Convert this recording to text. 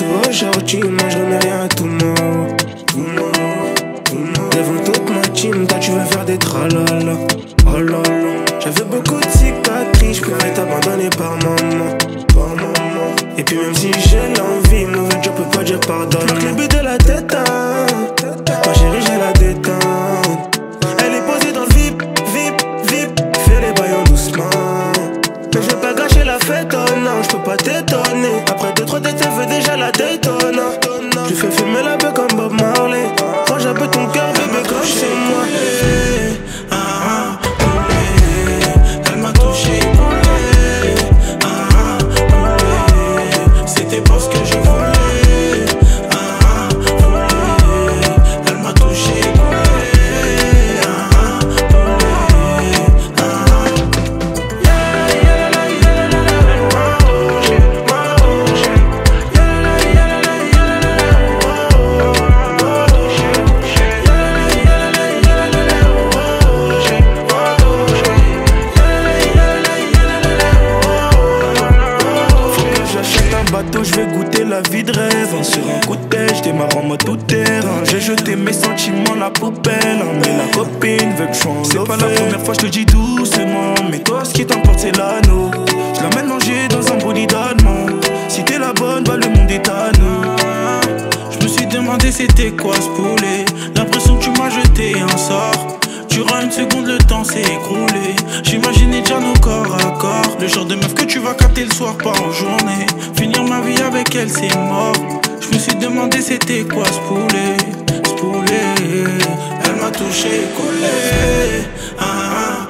aujourd'hui, moi je remets rien à tout mort. Devant toute ma team, toi tu veux faire des tralala. Oh là là, j'avais beaucoup de cicatrices, je pouvais t'abandonner par maman. Et puis même si j'ai l'envie, mauvais je peux pas dire pardon. Le but de la tête, hein. Ma chérie j'ai la détente. Elle est posée dans le vip, fais les baillons doucement. Mais je veux pas gâcher la fête, oh non, je peux pas t'étonner. Après 2-3 dates, elle veut déjà la Daytona. Je fais fumer la beuh comme Bob Marley. Quand j'appelle ton cœur, bébé, comme c'est moi. Elle m'a touché, c'était pas ce que je voulais. Elle m'a touché, je vais goûter la vie de rêve. Sur un coup de tête, j'démarre en mode tout terrain. J'ai jeté mes sentiments à la poubelle, mais la copine veut que je sois en c'est pas la première fois, je te dis doucement. Mais toi, ce qui t'emporte, c'est l'anneau. Je l'emmène manger dans un body d'allemand. Si t'es la bonne, bah le monde est à nous. Je me suis demandé c'était quoi ce poulet. L'impression que tu m'as jeté un sort. Durant une seconde, le temps s'est écroulé. J'imaginais déjà nos corps à corps. Le genre de meuf que tu vas capter le soir, pas en journée. Finir ma vie avec elle, c'est mort. Je me suis demandé c'était quoi ce poulet. Elle m'a touché, collé.